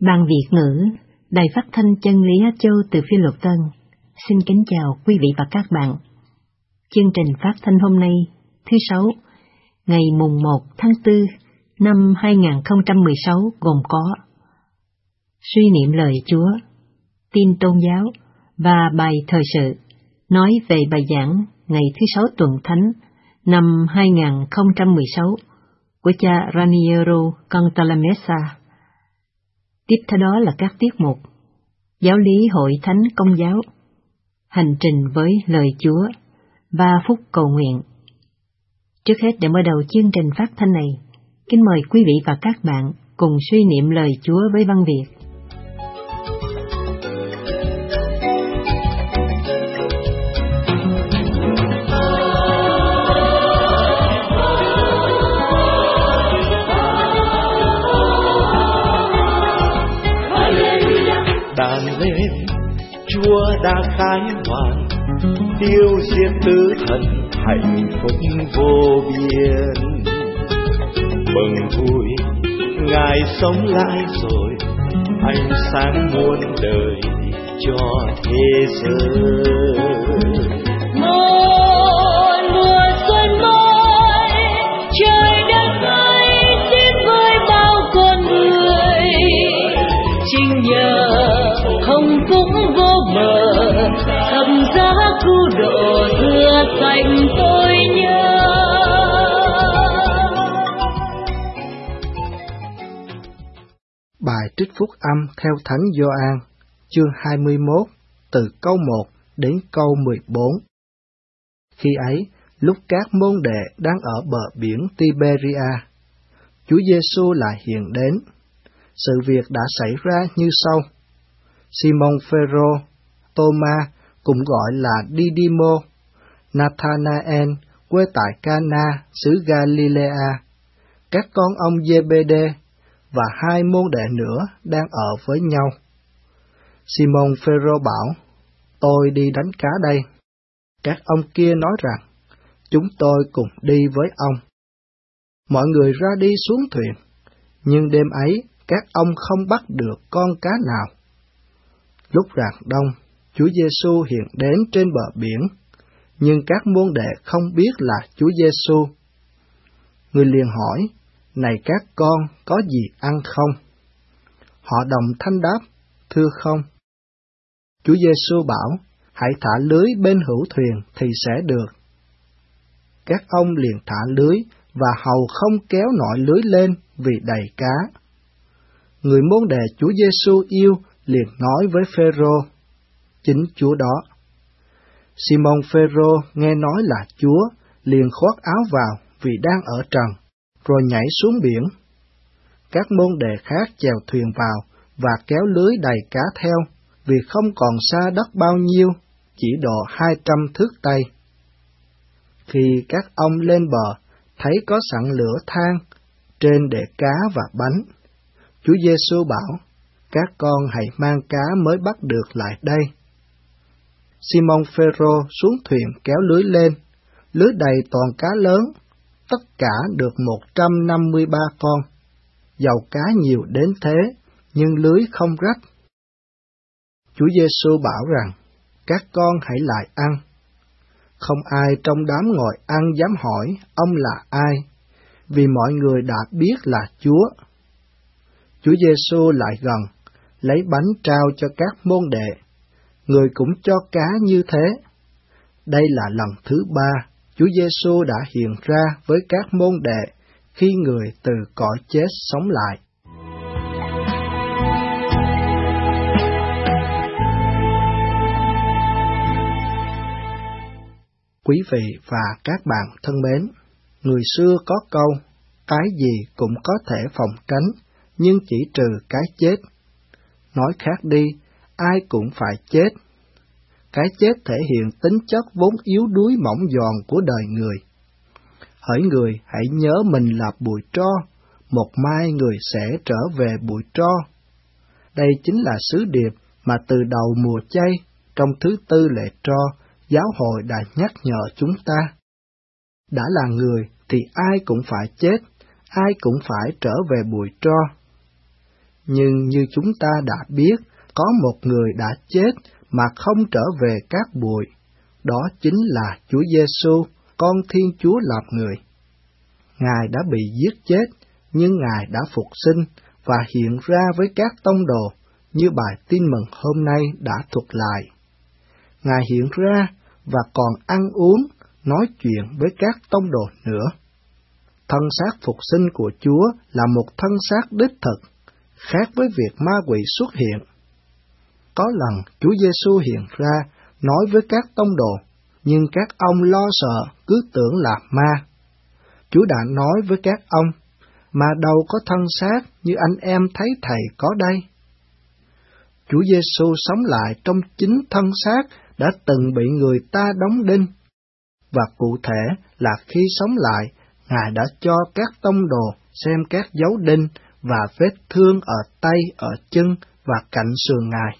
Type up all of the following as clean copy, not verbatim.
Ban Việt ngữ, Đài Phát thanh Chân lý Á Châu từ Phi Luật Tân, xin kính chào quý vị và các bạn. Chương trình phát thanh hôm nay, thứ Sáu, ngày mùng 1 tháng 4 năm 2016 gồm có suy niệm lời Chúa, tin tôn giáo và bài thời sự nói về bài giảng ngày thứ Sáu tuần Thánh năm 2016 của cha Raniero Cantalamessa. Tiếp theo đó là các tiết mục Giáo lý Hội Thánh Công giáo, Hành trình với lời Chúa và phúc cầu nguyện. Trước hết, để mở đầu chương trình phát thanh này, kính mời quý vị và các bạn cùng suy niệm lời Chúa với văn Việt. Đàn lên, Chúa đã khai hoàn, tiêu diệt tử thần, hạnh phúc vô biên. Mừng vui, Ngài sống lại rồi, ánh sáng muôn đời cho thế giới. Một mùa xuân mới, trời đất ơi xin với bao con người, chính nhờ không cũng vô bờ, thập giá cứu độ thưa cạnh tôi nhớ. Bài trích phúc âm theo Thánh Gioan, chương 21, từ câu 1 đến câu 14. Khi ấy, lúc các môn đệ đang ở bờ biển Tiberia, Chúa Giêsu lại hiện đến. Sự việc đã xảy ra như sau. Simon Phêrô, Tô-ma, cũng gọi là Đi-đi-mô, Nathanael, quê tại Ca-na, xứ Galilea, các con ông Giê-bê-đê và hai môn đệ nữa đang ở với nhau. Simon Phêrô bảo, tôi đi đánh cá đây. Các ông kia nói rằng, chúng tôi cùng đi với ông. Mọi người ra đi xuống thuyền, nhưng đêm ấy các ông không bắt được con cá nào. Lúc rạng đông, Chúa Giêsu hiện đến trên bờ biển, nhưng các môn đệ không biết là Chúa Giêsu. Người liền hỏi, này các con có gì ăn không? Họ đồng thanh đáp, thưa không. Chúa Giêsu bảo, hãy thả lưới bên hữu thuyền thì sẽ được. Các ông liền thả lưới và hầu không kéo nổi lưới lên vì đầy cá. Người môn đệ Chúa Giêsu yêu liền nói với Phêrô, chính Chúa đó. Simon Phêrô nghe nói là Chúa, liền khoác áo vào vì đang ở trần, rồi nhảy xuống biển. Các môn đệ khác chèo thuyền vào và kéo lưới đầy cá theo, vì không còn xa đất bao nhiêu, chỉ độ 200 thước tây. Khi các ông lên bờ, thấy có sẵn lửa than, trên để cá và bánh. Chúa Giêsu bảo, các con hãy mang cá mới bắt được lại đây. Simon Phêrô xuống thuyền kéo lưới lên, lưới đầy toàn cá lớn, tất cả được 153 con. Dầu cá nhiều đến thế, nhưng lưới không rách. Chúa Giêsu bảo rằng, các con hãy lại ăn. Không ai trong đám ngồi ăn dám hỏi ông là ai, vì mọi người đã biết là Chúa. Chúa Giêsu lại gần, lấy bánh trao cho các môn đệ, người cũng cho cá như thế. Đây là lần thứ 3 Chúa Giêsu đã hiện ra với các môn đệ khi người từ cõi chết sống lại. Quý vị và các bạn thân mến, người xưa có câu, cái gì cũng có thể phòng tránh, nhưng chỉ trừ cái chết. Nói khác đi, ai cũng phải chết. Cái chết thể hiện tính chất vốn yếu đuối mỏng giòn của đời người. Hỡi người hãy nhớ mình là bụi tro, một mai người sẽ trở về bụi tro. Đây chính là sứ điệp mà từ đầu mùa chay, trong thứ tư lễ tro, giáo hội đã nhắc nhở chúng ta. Đã là người thì ai cũng phải chết, ai cũng phải trở về bụi tro. Nhưng như chúng ta đã biết, có một người đã chết mà không trở về cát bụi, đó chính là Chúa Giêsu, con Thiên Chúa làm người. Ngài đã bị giết chết, nhưng Ngài đã phục sinh và hiện ra với các tông đồ, như bài tin mừng hôm nay đã thuật lại. Ngài hiện ra và còn ăn uống, nói chuyện với các tông đồ nữa. Thân xác phục sinh của Chúa là một thân xác đích thực, khác với việc ma quỷ xuất hiện. Có lần Chúa Giêsu hiện ra, nói với các tông đồ, nhưng các ông lo sợ, cứ tưởng là ma. Chúa đã nói với các ông, mà đâu có thân xác như anh em thấy Thầy có đây. Chúa Giêsu sống lại trong chính thân xác đã từng bị người ta đóng đinh, và cụ thể là khi sống lại, Ngài đã cho các tông đồ xem các dấu đinh và vết thương ở tay, ở chân và cạnh sườn Ngài.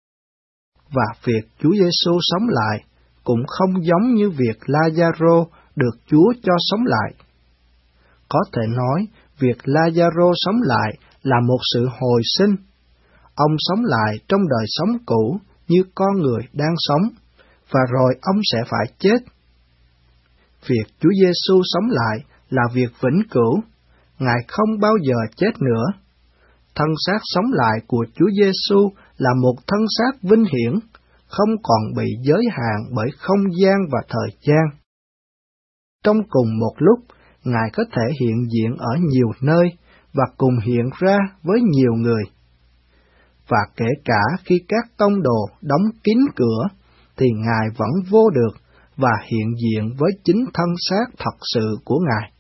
Và việc Chúa Giêsu sống lại cũng không giống như việc La-gia-rô được Chúa cho sống lại. Có thể nói, việc La-gia-rô sống lại là một sự hồi sinh. Ông sống lại trong đời sống cũ như con người đang sống, và rồi ông sẽ phải chết. Việc Chúa Giêsu sống lại là việc vĩnh cửu, Ngài không bao giờ chết nữa. Thân xác sống lại của Chúa Giêsu là một thân xác vinh hiển, không còn bị giới hạn bởi không gian và thời gian. Trong cùng một lúc, Ngài có thể hiện diện ở nhiều nơi và cùng hiện ra với nhiều người. Và kể cả khi các tông đồ đóng kín cửa, thì Ngài vẫn vô được và hiện diện với chính thân xác thật sự của Ngài.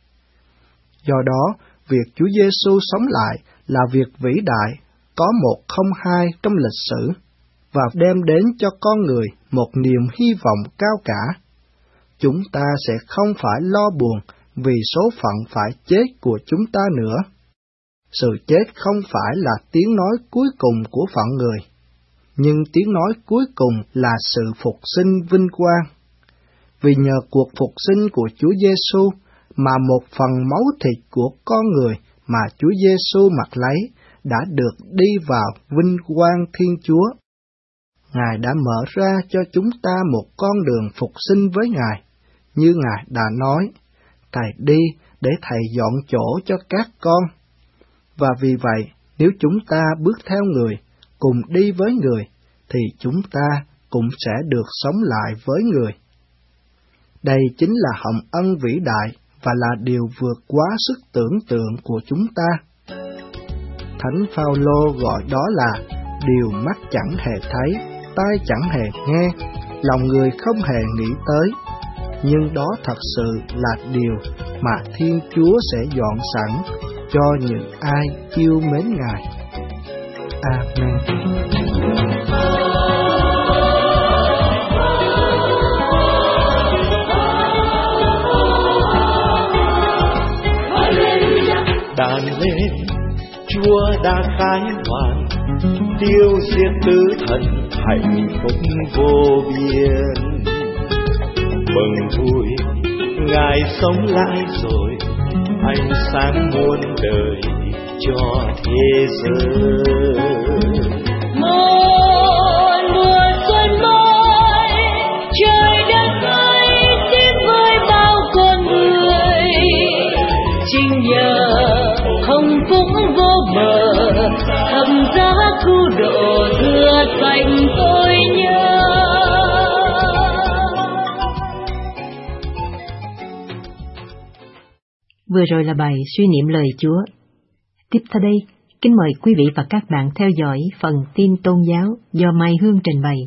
Do đó, việc Chúa Giêsu sống lại là việc vĩ đại, có 102 trong lịch sử, và đem đến cho con người một niềm hy vọng cao cả. Chúng ta sẽ không phải lo buồn vì số phận phải chết của chúng ta nữa. Sự chết không phải là tiếng nói cuối cùng của phận người, nhưng tiếng nói cuối cùng là sự phục sinh vinh quang. Vì nhờ cuộc phục sinh của Chúa Giêsu mà một phần máu thịt của con người mà Chúa Giêsu mặc lấy đã được đi vào vinh quang Thiên Chúa. Ngài đã mở ra cho chúng ta một con đường phục sinh với Ngài, như Ngài đã nói, Thầy đi để Thầy dọn chỗ cho các con. Và vì vậy, nếu chúng ta bước theo người, cùng đi với người, thì chúng ta cũng sẽ được sống lại với người. Đây chính là hồng ân vĩ đại và là điều vượt quá sức tưởng tượng của chúng ta. Thánh Phao-lô gọi đó là điều mắt chẳng hề thấy, tai chẳng hề nghe, lòng người không hề nghĩ tới, nhưng đó thật sự là điều mà Thiên Chúa sẽ dọn sẵn cho những ai yêu mến Ngài. Amen. Đàn lên, Chúa đã khai hoàn, tiêu diệt tử thần, hạnh phúc vô biên. Mừng vui, Ngài sống lại rồi, ánh sáng muôn đời cho thế giới. Một mùa xuân mới, trời đất ơi tiếp với bao con người, chính nhờ hồng phúc vô bờ, thầm giá cứu độ thừa dành tôi nhớ. Vừa rồi là bài suy niệm lời Chúa. Tiếp theo đây, kính mời quý vị và các bạn theo dõi phần tin tôn giáo do Mai Hương trình bày.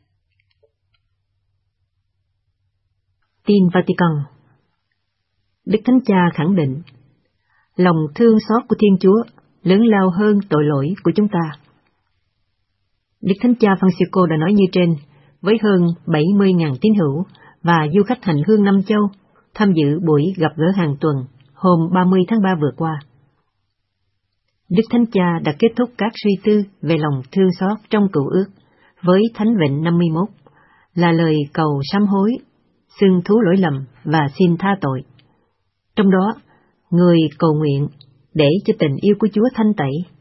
Tin Vatican. Đức Thánh Cha khẳng định, lòng thương xót của Thiên Chúa lớn lao hơn tội lỗi của chúng ta. Đức Thánh Cha Francisco đã nói như trên, với hơn 70.000 tín hữu và du khách hành hương năm châu tham dự buổi gặp gỡ hàng tuần hôm 30 tháng 3 vừa qua. Đức Thánh Cha đã kết thúc các suy tư về lòng thương xót trong Cựu Ước với Thánh Vịnh 51, là lời cầu sám hối, xưng thú lỗi lầm và xin tha tội. Trong đó, người cầu nguyện để cho tình yêu của Chúa thanh tẩy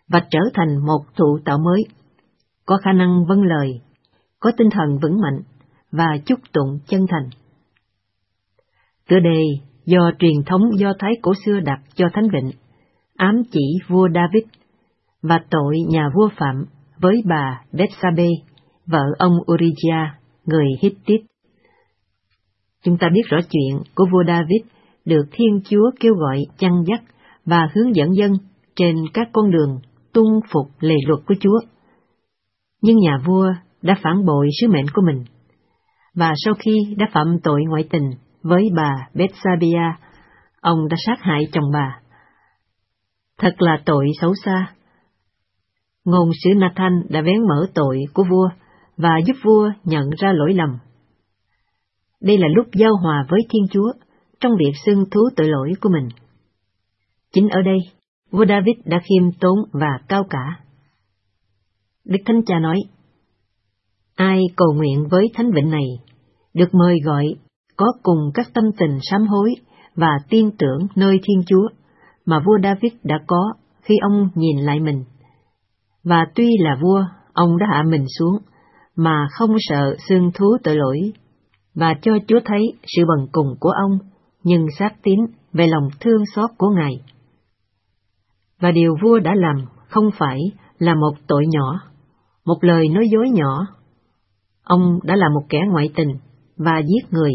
và trở thành một thụ tạo mới, có khả năng vâng lời, có tinh thần vững mạnh và chúc tụng chân thành. Tựa đề do truyền thống Do Thái cổ xưa đặt cho Thánh Vịnh, ám chỉ vua David và tội nhà vua phạm với bà Bethsabe, vợ ông Uriah, người Hittite. Chúng ta biết rõ chuyện của vua David được Thiên Chúa kêu gọi chăn dắt và hướng dẫn dân trên các con đường tuân phục lề luật của Chúa. Nhưng nhà vua đã phản bội sứ mệnh của mình, và sau khi đã phạm tội ngoại tình với bà Bethsabe, ông đã sát hại chồng bà. Thật là tội xấu xa. Ngôn sứ Nathan đã vén mở tội của vua và giúp vua nhận ra lỗi lầm. Đây là lúc giao hòa với Thiên Chúa trong việc xưng thú tội lỗi của mình. Chính ở đây, vua David đã khiêm tốn và cao cả. Đức Thánh Cha nói, ai cầu nguyện với Thánh Vịnh này, được mời gọi có cùng các tâm tình sám hối và tin tưởng nơi Thiên Chúa mà vua David đã có khi ông nhìn lại mình. Và tuy là vua, ông đã hạ mình xuống, mà không sợ xưng thú tội lỗi, và cho Chúa thấy sự bần cùng của ông, nhưng xác tín về lòng thương xót của Ngài. Và điều vua đã làm không phải là một tội nhỏ, một lời nói dối nhỏ. Ông đã là một kẻ ngoại tình và giết người.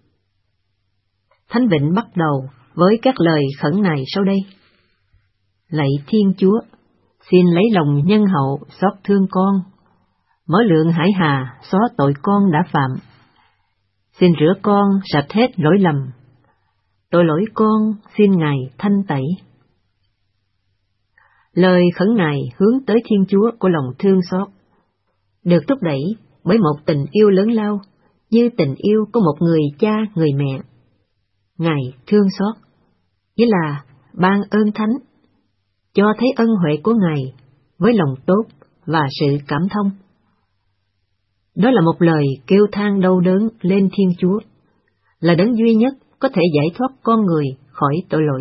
Thánh Vịnh bắt đầu với các lời khẩn này sau đây. Lạy Thiên Chúa, xin lấy lòng nhân hậu xót thương con, mở lượng hải hà xóa tội con đã phạm. Xin rửa con sạch hết lỗi lầm, tội lỗi con xin Ngài thanh tẩy. Lời khẩn này hướng tới Thiên Chúa của lòng thương xót, được thúc đẩy bởi một tình yêu lớn lao như tình yêu của một người cha người mẹ. Ngài thương xót, nghĩa là ban ơn thánh, cho thấy ân huệ của Ngài với lòng tốt và sự cảm thông. Đó là một lời kêu than đau đớn lên Thiên Chúa, là đấng duy nhất có thể giải thoát con người khỏi tội lỗi.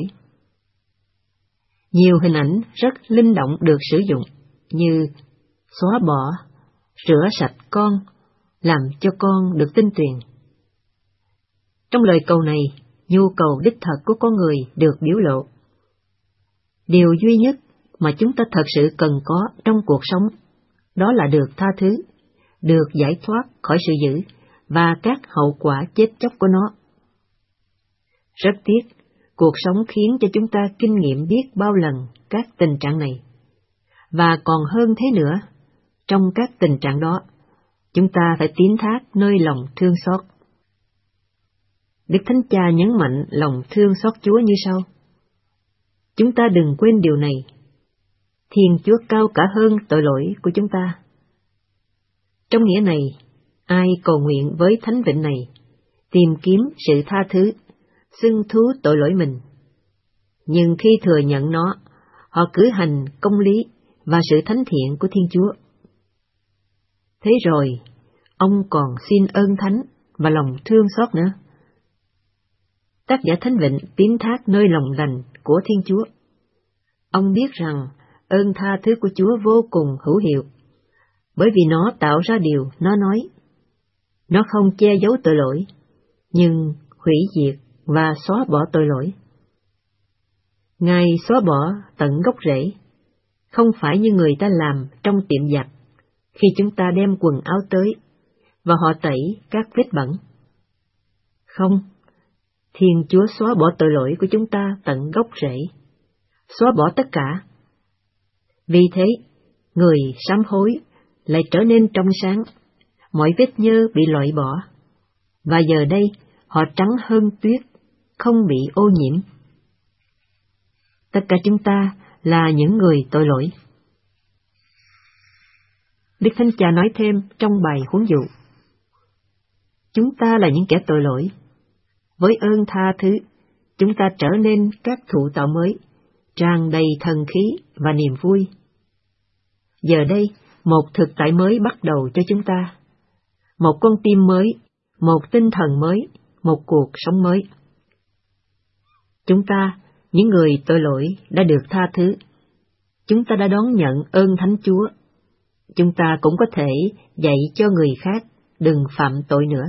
Nhiều hình ảnh rất linh động được sử dụng, như xóa bỏ, rửa sạch con, làm cho con được tinh tuyền. Trong lời cầu này, nhu cầu đích thực của con người được biểu lộ. Điều duy nhất mà chúng ta thật sự cần có trong cuộc sống, đó là được tha thứ, được giải thoát khỏi sự dữ và các hậu quả chết chóc của nó. Rất tiếc, cuộc sống khiến cho chúng ta kinh nghiệm biết bao lần các tình trạng này. Và còn hơn thế nữa, trong các tình trạng đó, chúng ta phải tín thác nơi lòng thương xót. Đức Thánh Cha nhấn mạnh lòng thương xót Chúa như sau. Chúng ta đừng quên điều này. Thiên Chúa cao cả hơn tội lỗi của chúng ta. Trong nghĩa này, ai cầu nguyện với Thánh Vịnh này, tìm kiếm sự tha thứ, xưng thú tội lỗi mình. Nhưng khi thừa nhận nó, họ cử hành công lý và sự thánh thiện của Thiên Chúa. Thế rồi, ông còn xin ơn thánh và lòng thương xót nữa. Tác giả Thánh Vịnh tín thác nơi lòng lành của Thiên Chúa. Ông biết rằng ơn tha thứ của Chúa vô cùng hữu hiệu, bởi vì nó tạo ra điều nó nói. Nó không che giấu tội lỗi, nhưng hủy diệt và xóa bỏ tội lỗi. Ngài xóa bỏ tận gốc rễ, không phải như người ta làm trong tiệm giặt, khi chúng ta đem quần áo tới, và họ tẩy các vết bẩn. Không, Thiên Chúa xóa bỏ tội lỗi của chúng ta tận gốc rễ, xóa bỏ tất cả. Vì thế, người sám hối lại trở nên trong sáng, mọi vết nhơ bị loại bỏ, và giờ đây họ trắng hơn tuyết, không bị ô nhiễm. Tất cả chúng ta là những người tội lỗi. Đức Thánh Cha nói thêm trong bài huấn dụ, chúng ta là những kẻ tội lỗi. Với ơn tha thứ, chúng ta trở nên các thụ tạo mới, tràn đầy thần khí và niềm vui. Giờ đây, một thực tại mới bắt đầu cho chúng ta. Một con tim mới, một tinh thần mới, một cuộc sống mới. Chúng ta, những người tội lỗi đã được tha thứ. chúng ta đã đón nhận ơn Thánh Chúa, chúng ta cũng có thể dạy cho người khác đừng phạm tội nữa.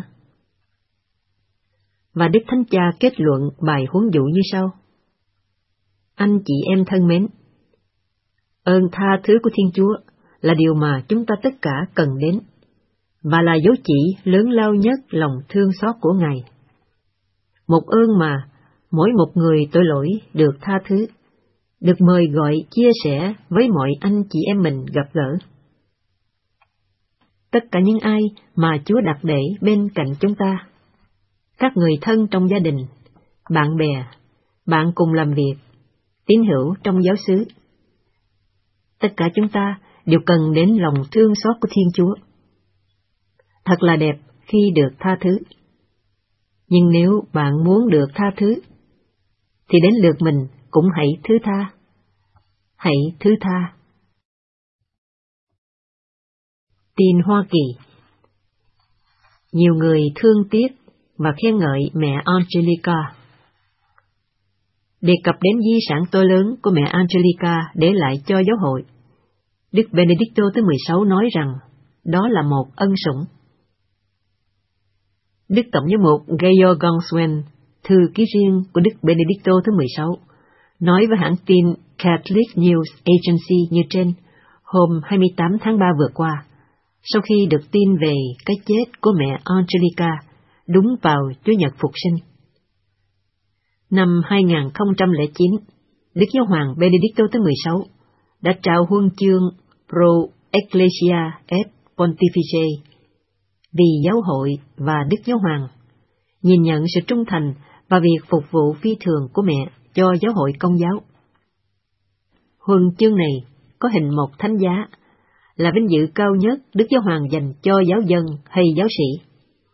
Và Đức Thánh Cha kết luận bài huấn dụ như sau: Anh chị em thân mến, ơn tha thứ của Thiên Chúa là điều mà chúng ta tất cả cần đến, và là dấu chỉ lớn lao nhất lòng thương xót của Ngài. Một ơn mà mỗi một người tội lỗi được tha thứ, được mời gọi chia sẻ với mọi anh chị em mình gặp gỡ. Tất cả những ai mà Chúa đặt để bên cạnh chúng ta, các người thân trong gia đình, bạn bè, bạn cùng làm việc, tín hữu trong giáo xứ, tất cả chúng ta đều cần đến lòng thương xót của Thiên Chúa. Thật là đẹp khi được tha thứ. Nhưng nếu bạn muốn được tha thứ, thì đến lượt mình cũng hãy thứ tha. Hãy thứ tha. Tin Hoa Kỳ. Nhiều người thương tiếc và khen ngợi mẹ Angelica. Đề cập đến di sản to lớn của mẹ Angelica để lại cho giáo hội, Đức Benedicto thứ 16 nói rằng đó là một ân sủng. Đức Tổng giám mục Georg Gonswen, thư ký riêng của Đức Benedicto thứ 16, nói với hãng tin Catholic News Agency như trên hôm 28 tháng 3 vừa qua, sau khi được tin về cái chết của mẹ Angelica đúng vào Chúa Nhật Phục sinh. Năm 2009, Đức Giáo hoàng Benedicto thứ 16 đã trao huân chương Pro Ecclesia et Pontifice vì giáo hội và Đức Giáo hoàng, nhìn nhận sự trung thành và việc phục vụ phi thường của mẹ cho giáo hội Công giáo. Huân chương này có hình một thánh giá, là vinh dự cao nhất Đức Giáo hoàng dành cho giáo dân hay giáo sĩ.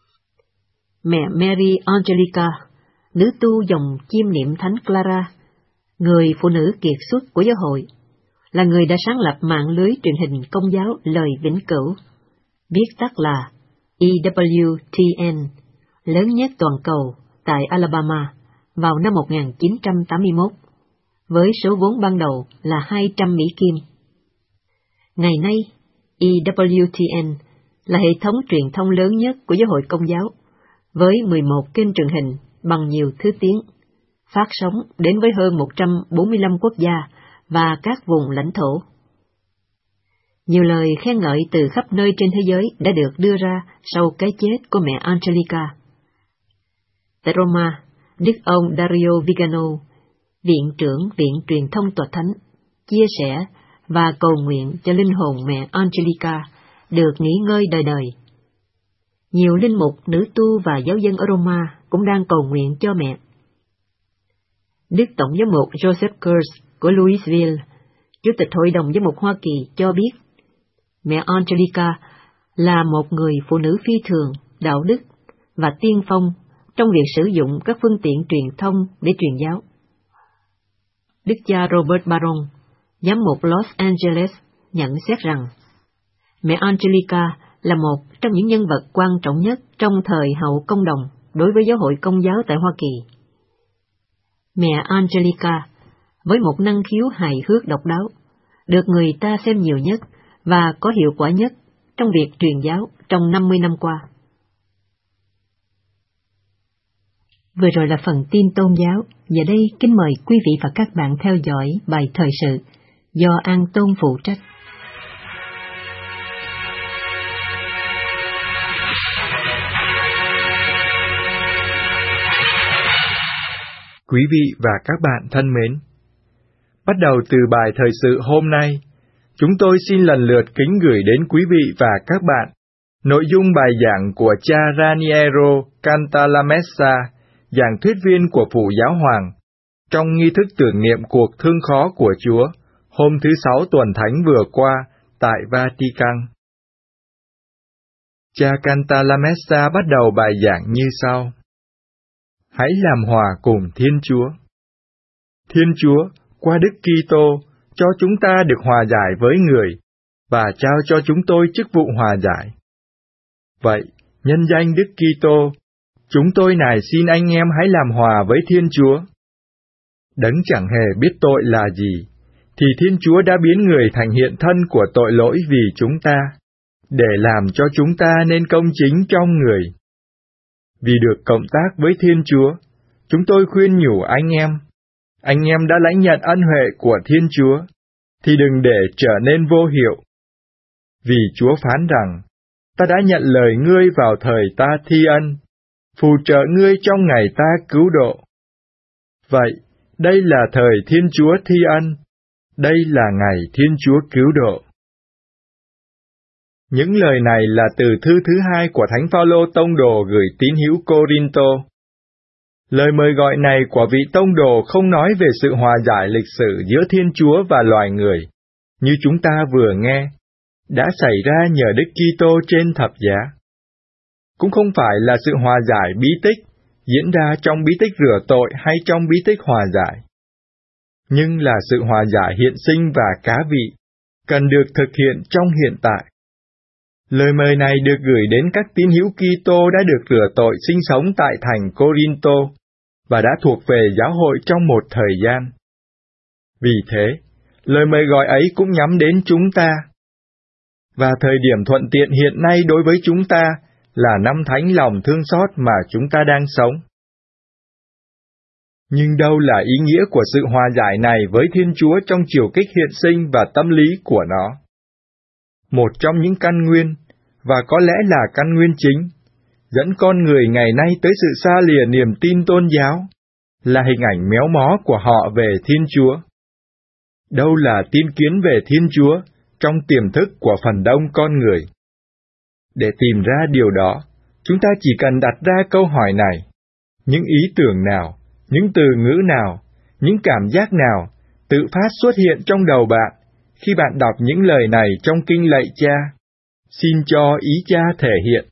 Mẹ Mary Angelica, nữ tu dòng chiêm niệm Thánh Clara, người phụ nữ kiệt xuất của giáo hội, là người đã sáng lập mạng lưới truyền hình Công giáo Lời Vĩnh Cửu, viết tắt là EWTN, lớn nhất toàn cầu tại Alabama vào năm 1981, với số vốn ban đầu là 200 Mỹ Kim. Ngày nay, EWTN là hệ thống truyền thông lớn nhất của giáo hội Công giáo, với 11 kênh truyền hình bằng nhiều thứ tiếng, phát sóng đến với hơn 145 quốc gia và các vùng lãnh thổ. Nhiều lời khen ngợi từ khắp nơi trên thế giới đã được đưa ra sau cái chết của mẹ Angelica. Tại Roma, Đức ông Dario Vigano, Viện trưởng Viện Truyền thông Tòa Thánh, chia sẻ và cầu nguyện cho linh hồn mẹ Angelica được nghỉ ngơi đời đời. Nhiều linh mục, nữ tu và giáo dân ở Roma cũng đang cầu nguyện cho mẹ. Đức Tổng giám mục Joseph Kurz của Louisville, Chủ tịch Hội đồng Giám mục Hoa Kỳ cho biết, mẹ Angelica là một người phụ nữ phi thường, đạo đức và tiên phong trong việc sử dụng các phương tiện truyền thông để truyền giáo. Đức cha Robert Barron, giám mục Los Angeles, nhận xét rằng mẹ Angelica là một trong những nhân vật quan trọng nhất trong thời hậu công đồng đối với giáo hội Công giáo tại Hoa Kỳ. Mẹ Angelica, với một năng khiếu hài hước độc đáo, được người ta xem nhiều nhất và có hiệu quả nhất trong việc truyền giáo trong 50 năm qua. Vừa rồi là phần tin tôn giáo, giờ đây kính mời quý vị và các bạn theo dõi bài thời sự do An Tôn phụ trách. Quý vị và các bạn thân mến, bắt đầu từ bài thời sự hôm nay, chúng tôi xin lần lượt kính gửi đến quý vị và các bạn nội dung bài giảng của cha Raniero Cantalamessa, giảng thuyết viên của Phủ Giáo Hoàng, trong nghi thức tưởng niệm cuộc thương khó của Chúa hôm thứ Sáu tuần Thánh vừa qua tại Vatican. Cha Cantalamessa bắt đầu bài giảng như sau: Hãy làm hòa cùng Thiên Chúa. Thiên Chúa, qua Đức Kitô, cho chúng ta được hòa giải với người, và trao cho chúng tôi chức vụ hòa giải. Vậy, nhân danh Đức Kitô, chúng tôi nài xin anh em hãy làm hòa với Thiên Chúa. Đấng chẳng hề biết tội là gì, thì Thiên Chúa đã biến người thành hiện thân của tội lỗi vì chúng ta, để làm cho chúng ta nên công chính trong người. Vì được cộng tác với Thiên Chúa, chúng tôi khuyên nhủ anh em đã lãnh nhận ân huệ của Thiên Chúa, thì đừng để trở nên vô hiệu. Vì Chúa phán rằng, ta đã nhận lời ngươi vào thời ta thi ân, phù trợ ngươi trong ngày ta cứu độ. Vậy, đây là thời Thiên Chúa thi ân, đây là ngày Thiên Chúa cứu độ. Những lời này là từ thư thứ 2 của Thánh Phaolô tông đồ gửi tín hữu Cô-rin-tô. Lời mời gọi này của vị tông đồ không nói về sự hòa giải lịch sử giữa Thiên Chúa và loài người, như chúng ta vừa nghe, đã xảy ra nhờ Đức Kitô trên thập giá. Cũng không phải là sự hòa giải bí tích, diễn ra trong bí tích rửa tội hay trong bí tích hòa giải, nhưng là sự hòa giải hiện sinh và cá vị, cần được thực hiện trong hiện tại. Lời mời này được gửi đến các tín hữu Kitô đã được rửa tội sinh sống tại thành Cô-rin-tô và đã thuộc về giáo hội trong một thời gian. Vì thế, lời mời gọi ấy cũng nhắm đến chúng ta. Và thời điểm thuận tiện hiện nay đối với chúng ta là năm thánh lòng thương xót mà chúng ta đang sống. Nhưng đâu là ý nghĩa của sự hòa giải này với Thiên Chúa trong chiều kích hiện sinh và tâm lý của nó? Một trong những căn nguyên, và có lẽ là căn nguyên chính, dẫn con người ngày nay tới sự xa lìa niềm tin tôn giáo, là hình ảnh méo mó của họ về Thiên Chúa. Đâu là tin kiến về Thiên Chúa trong tiềm thức của phần đông con người? Để tìm ra điều đó, chúng ta chỉ cần đặt ra câu hỏi này: những ý tưởng nào, những từ ngữ nào, những cảm giác nào tự phát xuất hiện trong đầu bạn khi bạn đọc những lời này trong kinh lạy Cha? Xin cho ý Cha thể hiện.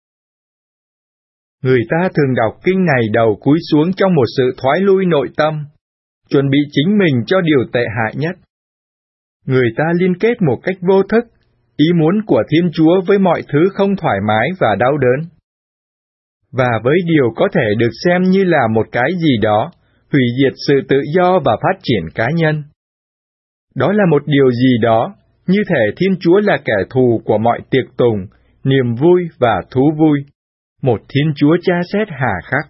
Người ta thường đọc kinh này đầu cúi xuống trong một sự thoái lui nội tâm, chuẩn bị chính mình cho điều tệ hại nhất. Người ta liên kết một cách vô thức ý muốn của Thiên Chúa với mọi thứ không thoải mái và đau đớn. Và với điều có thể được xem như là một cái gì đó, hủy diệt sự tự do và phát triển cá nhân. Đó là một điều gì đó, như thể Thiên Chúa là kẻ thù của mọi tiệc tùng, niềm vui và thú vui, một Thiên Chúa tra xét hà khắc.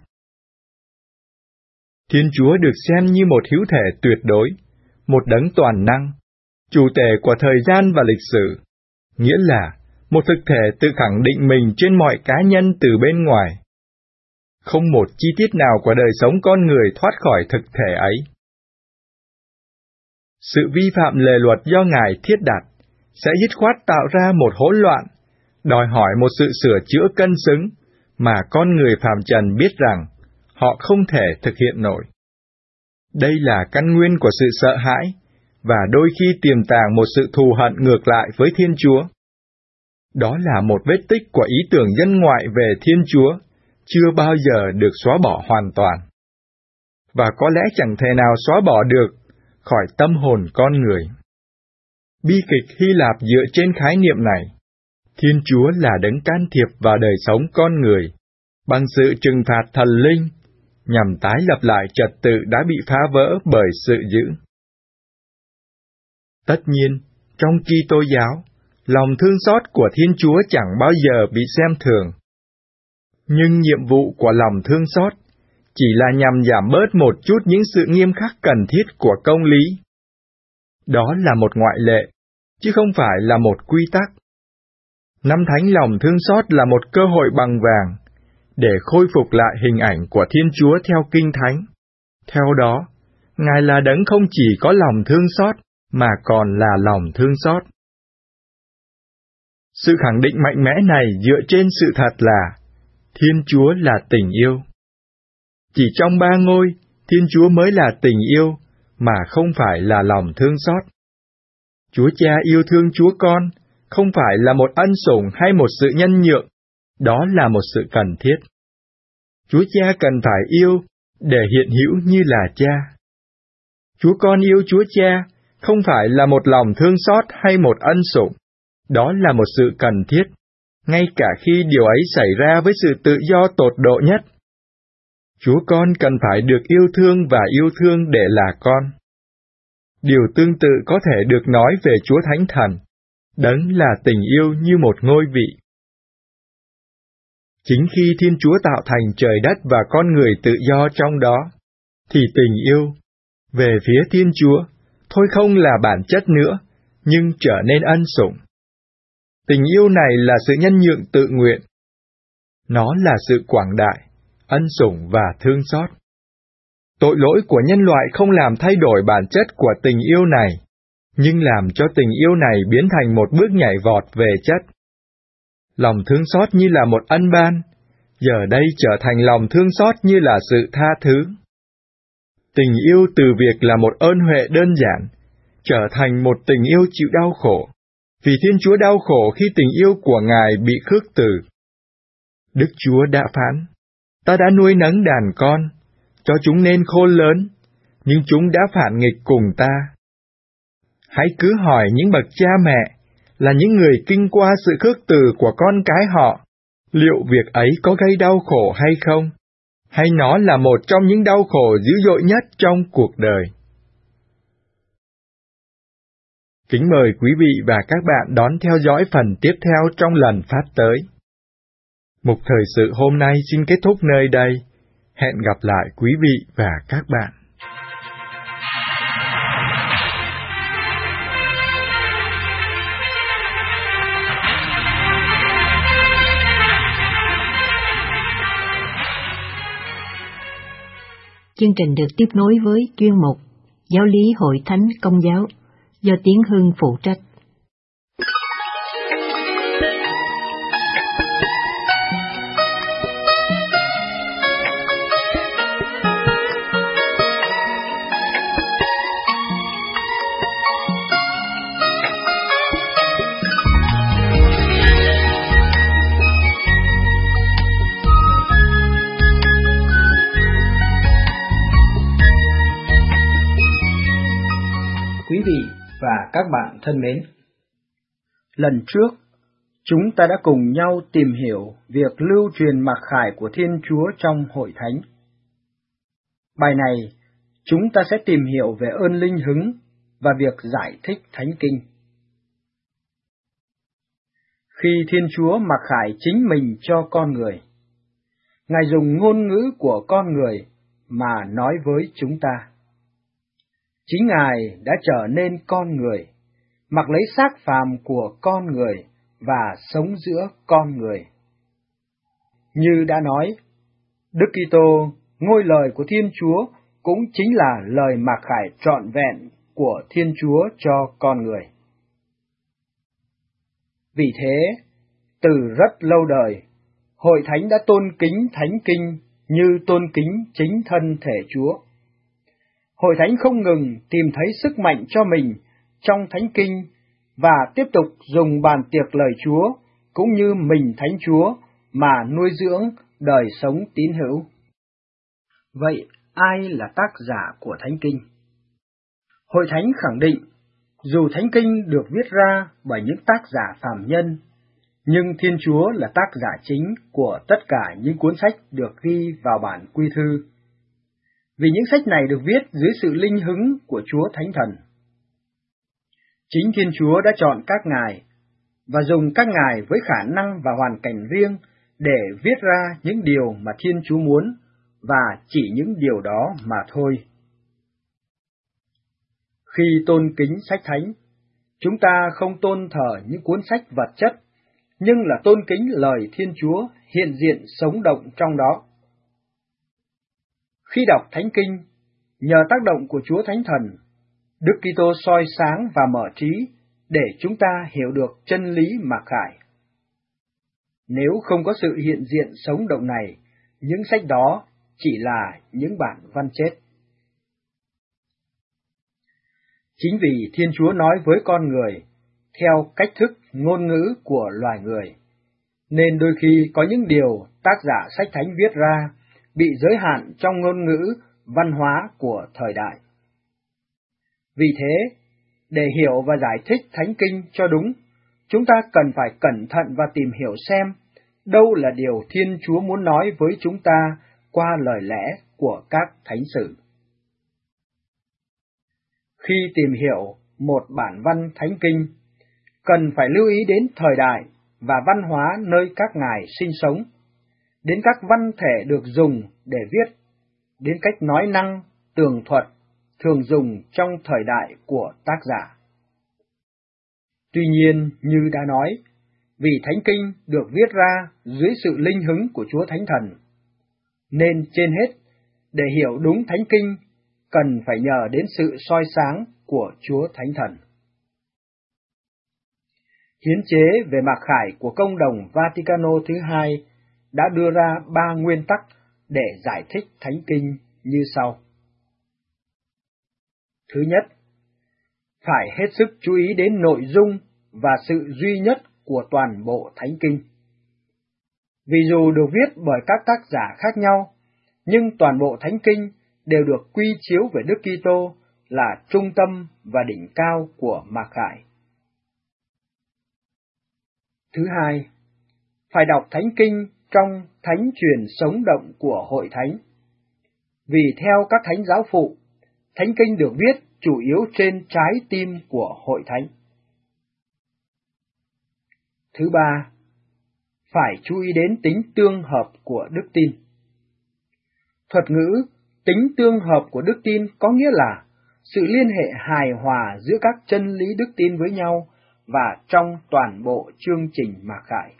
Thiên Chúa được xem như một hữu thể tuyệt đối, một đấng toàn năng, chủ tể của thời gian và lịch sử, nghĩa là một thực thể tự khẳng định mình trên mọi cá nhân từ bên ngoài. Không một chi tiết nào của đời sống con người thoát khỏi thực thể ấy. Sự vi phạm lề luật do Ngài thiết đặt sẽ dứt khoát tạo ra một hỗn loạn, đòi hỏi một sự sửa chữa cân xứng mà con người phàm trần biết rằng họ không thể thực hiện nổi. Đây là căn nguyên của sự sợ hãi, và đôi khi tiềm tàng một sự thù hận ngược lại với Thiên Chúa. Đó là một vết tích của ý tưởng dân ngoại về Thiên Chúa, chưa bao giờ được xóa bỏ hoàn toàn. Và có lẽ chẳng thể nào xóa bỏ được khỏi tâm hồn con người. Bi kịch Hy Lạp dựa trên khái niệm này. Thiên Chúa là đấng can thiệp vào đời sống con người, bằng sự trừng phạt thần linh, nhằm tái lập lại trật tự đã bị phá vỡ bởi sự dữ. Tất nhiên, trong Kitô giáo, lòng thương xót của Thiên Chúa chẳng bao giờ bị xem thường. Nhưng nhiệm vụ của lòng thương xót chỉ là nhằm giảm bớt một chút những sự nghiêm khắc cần thiết của công lý. Đó là một ngoại lệ, chứ không phải là một quy tắc. Năm thánh lòng thương xót là một cơ hội bằng vàng để khôi phục lại hình ảnh của Thiên Chúa theo Kinh Thánh. Theo đó, Ngài là đấng không chỉ có lòng thương xót, mà còn là lòng thương xót. Sự khẳng định mạnh mẽ này dựa trên sự thật là Thiên Chúa là tình yêu. Chỉ trong 3 ngôi, Thiên Chúa mới là tình yêu, mà không phải là lòng thương xót. Chúa Cha yêu thương Chúa Con, không phải là một ân sủng hay một sự nhân nhượng, đó là một sự cần thiết. Chúa Cha cần phải yêu để hiện hữu như là Cha. Chúa Con yêu Chúa Cha, không phải là một lòng thương xót hay một ân sủng, đó là một sự cần thiết, ngay cả khi điều ấy xảy ra với sự tự do tột độ nhất. Chúa Con cần phải được yêu thương và yêu thương để là con. Điều tương tự có thể được nói về Chúa Thánh Thần, Đấng là tình yêu như một ngôi vị. Chính khi Thiên Chúa tạo thành trời đất và con người tự do trong đó, thì tình yêu về phía Thiên Chúa thôi không là bản chất nữa, nhưng trở nên ân sủng. Tình yêu này là sự nhân nhượng tự nguyện. Nó là sự quảng đại, ân sủng và thương xót. Tội lỗi của nhân loại không làm thay đổi bản chất của tình yêu này, nhưng làm cho tình yêu này biến thành một bước nhảy vọt về chất. Lòng thương xót như là một ân ban, giờ đây trở thành lòng thương xót như là sự tha thứ. Tình yêu từ việc là một ơn huệ đơn giản, trở thành một tình yêu chịu đau khổ, vì Thiên Chúa đau khổ khi tình yêu của Ngài bị khước từ. Đức Chúa đã phán, ta đã nuôi nấng đàn con, cho chúng nên khôn lớn, nhưng chúng đã phản nghịch cùng ta. Hãy cứ hỏi những bậc cha mẹ, là những người kinh qua sự khước từ của con cái họ, liệu việc ấy có gây đau khổ hay không? Hay nó là một trong những đau khổ dữ dội nhất trong cuộc đời? Kính mời quý vị và các bạn đón theo dõi phần tiếp theo trong lần phát tới. Mục thời sự hôm nay xin kết thúc nơi đây. Hẹn gặp lại quý vị và các bạn. Chương trình được tiếp nối với chuyên mục Giáo lý Hội Thánh Công giáo do Tiến Hưng phụ trách. Quý vị và các bạn thân mến, lần trước chúng ta đã cùng nhau tìm hiểu việc lưu truyền mặc khải của Thiên Chúa trong Hội Thánh. Bài này chúng ta sẽ tìm hiểu về ơn linh hứng và việc giải thích Thánh Kinh. Khi Thiên Chúa mặc khải chính mình cho con người, Ngài dùng ngôn ngữ của con người mà nói với chúng ta. Chính Ngài đã trở nên con người, mặc lấy xác phàm của con người và sống giữa con người. Như đã nói, Đức Kitô, ngôi lời của Thiên Chúa, cũng chính là lời mặc khải trọn vẹn của Thiên Chúa cho con người. Vì thế, từ rất lâu đời, Hội Thánh đã tôn kính Thánh Kinh như tôn kính chính thân thể Chúa. Hội Thánh không ngừng tìm thấy sức mạnh cho mình trong Thánh Kinh và tiếp tục dùng bàn tiệc lời Chúa cũng như mình Thánh Chúa mà nuôi dưỡng đời sống tín hữu. Vậy ai là tác giả của Thánh Kinh? Hội Thánh khẳng định, dù Thánh Kinh được viết ra bởi những tác giả phàm nhân, nhưng Thiên Chúa là tác giả chính của tất cả những cuốn sách được ghi vào bản quy thư. Vì những sách này được viết dưới sự linh hứng của Chúa Thánh Thần. Chính Thiên Chúa đã chọn các ngài và dùng các ngài với khả năng và hoàn cảnh riêng để viết ra những điều mà Thiên Chúa muốn và chỉ những điều đó mà thôi. Khi tôn kính sách Thánh, chúng ta không tôn thờ những cuốn sách vật chất, nhưng là tôn kính lời Thiên Chúa hiện diện sống động trong đó. Khi đọc Thánh Kinh, nhờ tác động của Chúa Thánh Thần, Đức Kitô soi sáng và mở trí để chúng ta hiểu được chân lý mặc khải. Nếu không có sự hiện diện sống động này, những sách đó chỉ là những bản văn chết. Chính vì Thiên Chúa nói với con người theo cách thức ngôn ngữ của loài người, nên đôi khi có những điều tác giả sách Thánh viết ra bị giới hạn trong ngôn ngữ, văn hóa của thời đại. Vì thế, để hiểu và giải thích Thánh Kinh cho đúng, chúng ta cần phải cẩn thận và tìm hiểu xem đâu là điều Thiên Chúa muốn nói với chúng ta qua lời lẽ của các thánh sử. Khi tìm hiểu một bản văn thánh kinh, cần phải lưu ý đến thời đại và văn hóa nơi các ngài sinh sống, đến các văn thể được dùng để viết, đến cách nói năng, tường thuật thường dùng trong thời đại của tác giả. Tuy nhiên, như đã nói, vì thánh kinh được viết ra dưới sự linh hứng của Chúa Thánh Thần, nên trên hết, để hiểu đúng thánh kinh, cần phải nhờ đến sự soi sáng của Chúa Thánh Thần. Hiến chế về mặc khải của Công đồng Vaticano thứ hai đã đưa ra 3 nguyên tắc để giải thích thánh kinh như sau. Thứ nhất, phải hết sức chú ý đến nội dung và sự duy nhất của toàn bộ thánh kinh. Vì dù được viết bởi các tác giả khác nhau, nhưng toàn bộ thánh kinh đều được quy chiếu về Đức Kitô là trung tâm và đỉnh cao của mặc khải. Thứ hai, phải đọc thánh kinh trong thánh truyền sống động của hội thánh. Vì theo các thánh giáo phụ, thánh kinh được viết chủ yếu trên trái tim của hội thánh. Thứ ba, phải chú ý đến tính tương hợp của đức tin. Thuật ngữ tính tương hợp của đức tin có nghĩa là sự liên hệ hài hòa giữa các chân lý đức tin với nhau và trong toàn bộ chương trình mặc khải.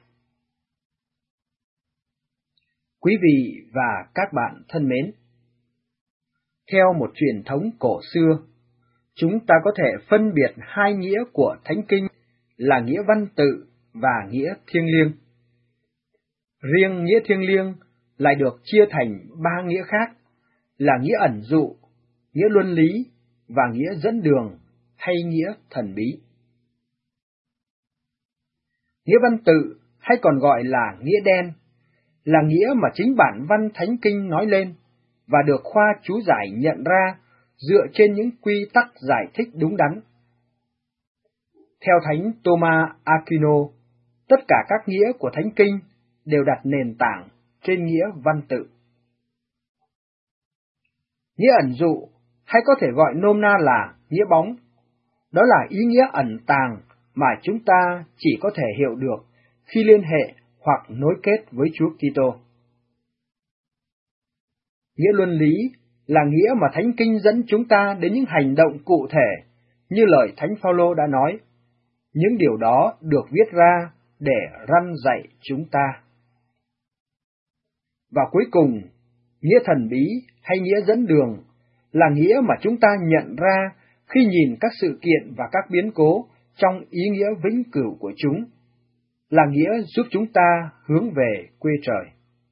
Quý vị và các bạn thân mến, theo một truyền thống cổ xưa, chúng ta có thể phân biệt hai nghĩa của thánh kinh là nghĩa văn tự và nghĩa thiêng liêng. Riêng nghĩa thiêng liêng lại được chia thành 3 nghĩa khác là nghĩa ẩn dụ, nghĩa luân lý và nghĩa dẫn đường hay nghĩa thần bí. Nghĩa văn tự hay còn gọi là nghĩa đen là nghĩa mà chính bản văn thánh kinh nói lên và được khoa chú giải nhận ra dựa trên những quy tắc giải thích đúng đắn. Theo Thánh Thomas Aquino, tất cả các nghĩa của thánh kinh đều đặt nền tảng trên nghĩa văn tự. Nghĩa ẩn dụ hay có thể gọi nôm na là nghĩa bóng, đó là ý nghĩa ẩn tàng mà chúng ta chỉ có thể hiểu được khi liên hệ hoặc nối kết với Chúa Kitô. Nghĩa luân lý là nghĩa mà thánh kinh dẫn chúng ta đến những hành động cụ thể, như lời Thánh Phaolô đã nói, những điều đó được viết ra để răn dạy chúng ta. Và cuối cùng, nghĩa thần bí hay nghĩa dẫn đường là nghĩa mà chúng ta nhận ra khi nhìn các sự kiện và các biến cố trong ý nghĩa vĩnh cửu của chúng, là nghĩa giúp chúng ta hướng về quê trời.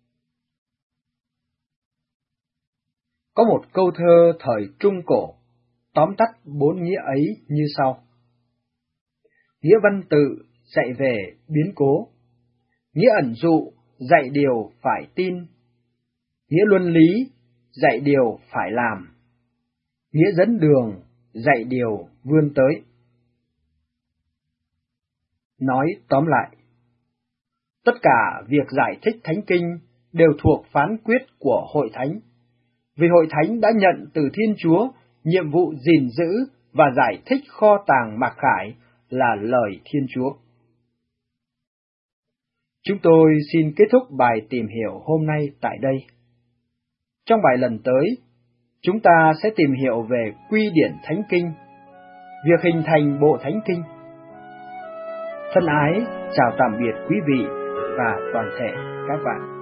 Có một câu thơ thời Trung Cổ tóm tắt 4 nghĩa ấy như sau. Nghĩa văn tự dạy về biến cố, nghĩa ẩn dụ dạy điều phải tin, nghĩa luân lý dạy điều phải làm, nghĩa dẫn đường dạy điều vươn tới. Nói tóm lại, tất cả việc giải thích thánh kinh đều thuộc phán quyết của hội thánh, vì hội thánh đã nhận từ Thiên Chúa nhiệm vụ gìn giữ và giải thích kho tàng mặc khải là lời Thiên Chúa. Chúng tôi xin kết thúc bài tìm hiểu hôm nay tại đây. Trong bài lần tới, chúng ta sẽ tìm hiểu về quy điển thánh kinh, việc hình thành bộ thánh kinh. Thân ái, chào tạm biệt quý vị và toàn thể các bạn.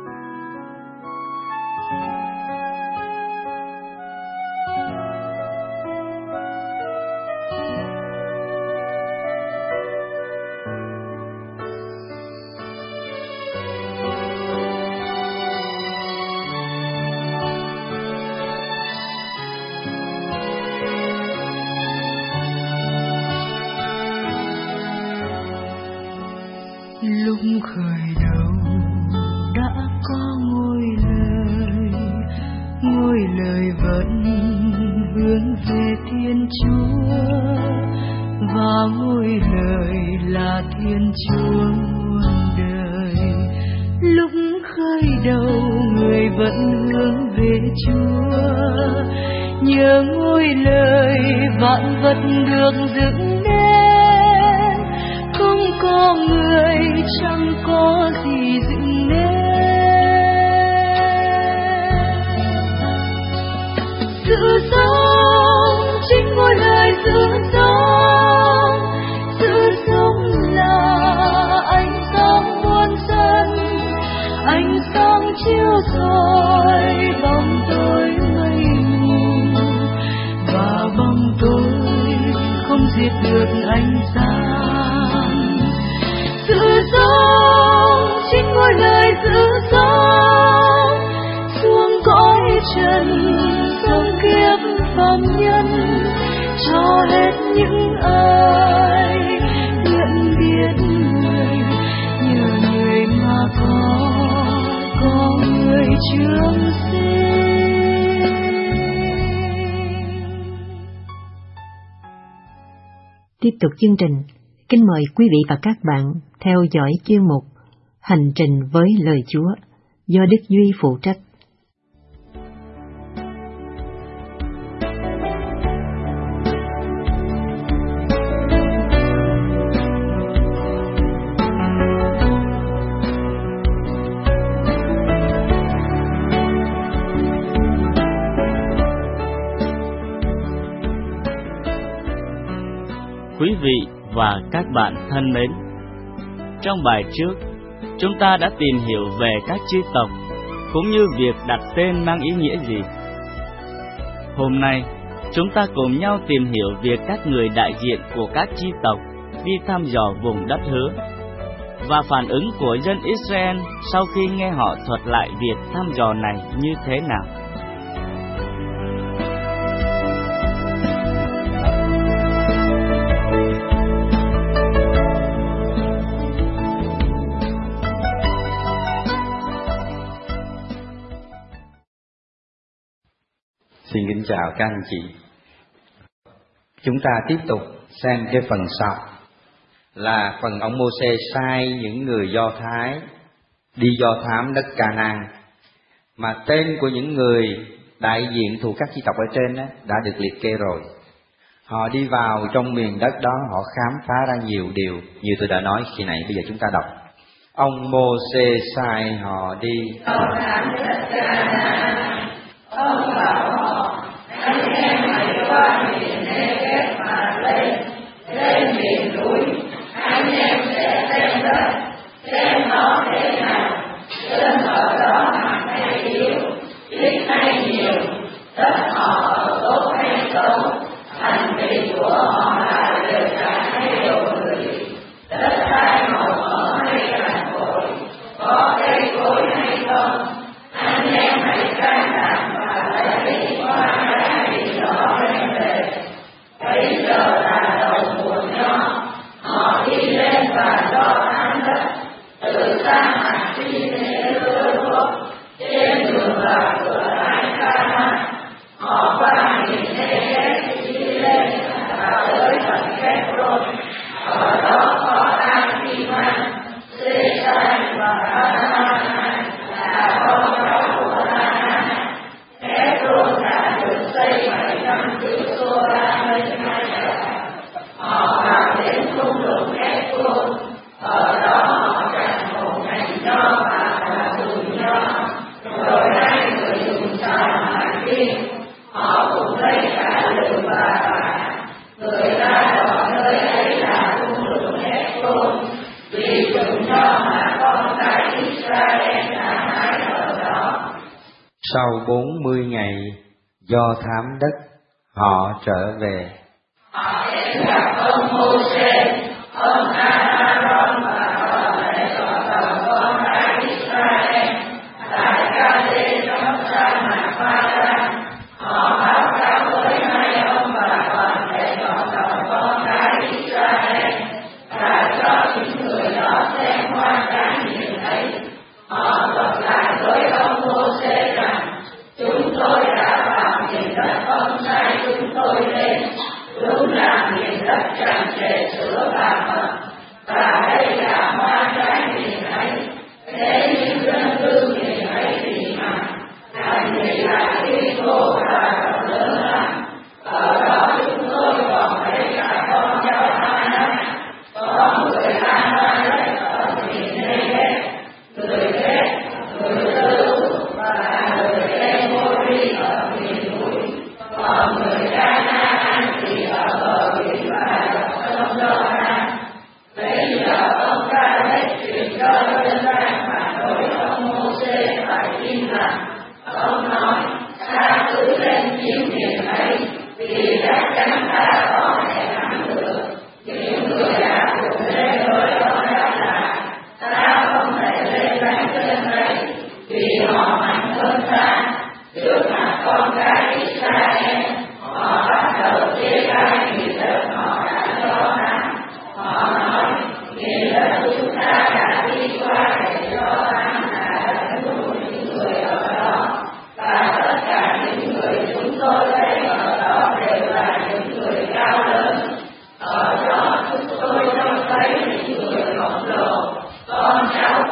Lúc khởi đầu đã có ngôi lời vẫn hướng về Thiên Chúa, và ngôi lời là Thiên Chúa muôn đời. Lúc khởi đầu người vẫn hướng về Chúa, nhờ ngôi lời vạn vật được dựng nên, không có người chẳng có gì dựng nên. Sự sống chính ngôi lời sự sống, sự sống là ánh sáng muôn dân, ánh sáng chiếu rọi bóng tối mây mù, và bóng tối không diệt được ánh sáng. Sự sống chính ngôi lời sự sống, xuống cõi trần sống kiếp phàm nhân, cho hết những ai nhận biết người, nhờ người mà có người trường sinh. Tiếp tục chương trình, kính mời quý vị và các bạn theo dõi chuyên mục Hành trình với lời Chúa do Đức Duy phụ trách. Quý vị và các bạn thân mến, trong bài trước, chúng ta đã tìm hiểu về các chi tộc, cũng như việc đặt tên mang ý nghĩa gì. Hôm nay, chúng ta cùng nhau tìm hiểu việc các người đại diện của các chi tộc đi thăm dò vùng đất hứa, và phản ứng của dân Israel sau khi nghe họ thuật lại việc thăm dò này như thế nào. Xin kính chào các anh chị. Chúng ta tiếp tục sang cái phần sau, là phần ông Mô-sê sai những người Do Thái đi do thám đất Ca-nan, mà tên của những người đại diện thuộc các chi tộc ở trên đã được liệt kê rồi. Họ đi vào trong miền đất đó, họ khám phá ra nhiều điều như tôi đã nói khi nãy. Bây giờ chúng ta đọc. Ông Mô-sê sai họ đi do thám đất Ca-nan. Ông bảo họ: anh em hãy qua miền Nê-gép mà lên miền núi. Anh em sẽ xem đất, xem nó thế nào, dân ở đó mạnh hay yếu, ít hay nhiều, đất họ ở tốt hay xấu, thành thị của họ là đều cả hay đồ người, đất đai màu mỡ hay cằn cỗi, có cây cối hay không. Anh em hãy can đảm và lấy qua cái gì đó đem về. Bây giờ là đầu mùa nho, họ đi lên và đo thám đất, từ sa mạc Sinê-lô trên đường vào cửa ải Ca-nan. Họ qua miền Nê-gép đi lên và tới tận Kép-rôn. Ở đó có A-ki-man, Sê-sai và A-na-nan là con cháu của A-na. Kép-rôn đã được xây 700 chữ Sô-ra-mê-hai. Họ vào đến thung lũng Ép-rôn. Ở đó họ chặt một nhành nho và bùi nho, rồi hai người dùng trào hạt kim. Họ cũng lấy cả lửa và vả. Người ta gọi nơi ấy là thung lũng Ép-rôn, vì chùm nho mà con cái Israel đã hái ở đó. Sau 40 ngày do thám đất, họ trở về. Họ đến gặp ông Mô-sê, ông A-rôn và toàn thể cộng con cái Israel tại Ca-đê trong sa mạc Pha-răn. Họ báo cáo với hai ông và toàn thể cộng con cái Israel và cho những người đó xem qua cái miền ấy. Họ thuật lại với ông Mô-sê rằng: chúng tôi đã vào miền đất ông sai chúng tôi lên, đúng là miền đất tràn trề sữa và mật, và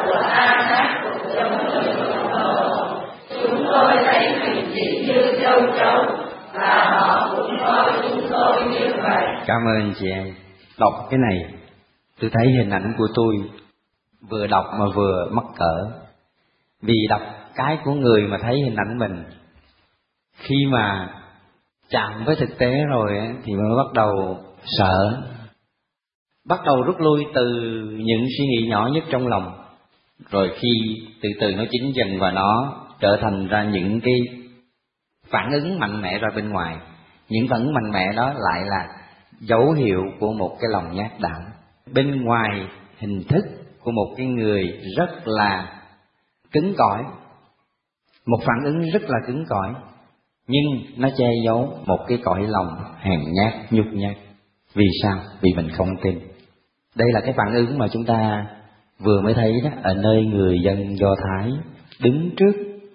của ta khác cũng giống như con đồ. Chúng tôi thấy mình chỉ như châu chấu và họ cũng coi chúng tôi như vậy. Cảm ơn chị em. Đọc cái này, tôi thấy hình ảnh của tôi vừa đọc mà vừa mắc cỡ. Vì đọc cái của người mà thấy hình ảnh mình, khi mà chạm với thực tế rồi thì mới bắt đầu sợ, bắt đầu rút lui từ những suy nghĩ nhỏ nhất trong lòng. Rồi khi từ từ nó chín dần và nó trở thành ra những cái phản ứng mạnh mẽ ra bên ngoài. Những phản ứng mạnh mẽ đó lại là dấu hiệu của một cái lòng nhát đạo. Bên ngoài hình thức của một cái người rất là cứng cỏi, một phản ứng rất là cứng cỏi, nhưng nó che giấu một cái cõi lòng hèn nhát, nhút nhát. Vì sao? Vì mình không tin. Đây là cái phản ứng mà chúng ta vừa mới thấy đó, ở nơi người dân Do Thái đứng trước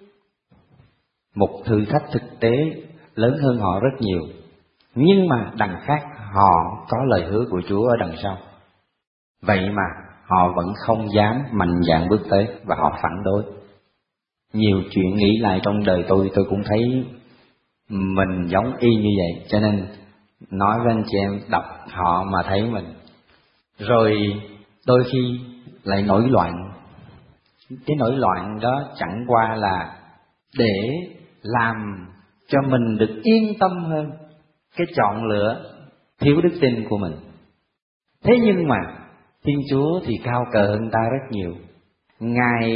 một thử thách thực tế lớn hơn họ rất nhiều. Nhưng mà đằng khác họ có lời hứa của Chúa ở đằng sau. Vậy mà họ vẫn không dám mạnh dạn bước tới và họ phản đối. Nhiều chuyện nghĩ lại trong đời tôi cũng thấy mình giống y như vậy. Cho nên nói với anh chị em đọc họ mà thấy mình. Rồi đôi khi lại nổi loạn. Cái nổi loạn đó chẳng qua là để làm cho mình được yên tâm hơn cái chọn lựa thiếu đức tin của mình. Thế nhưng mà Thiên Chúa thì cao cờ hơn ta rất nhiều. Ngài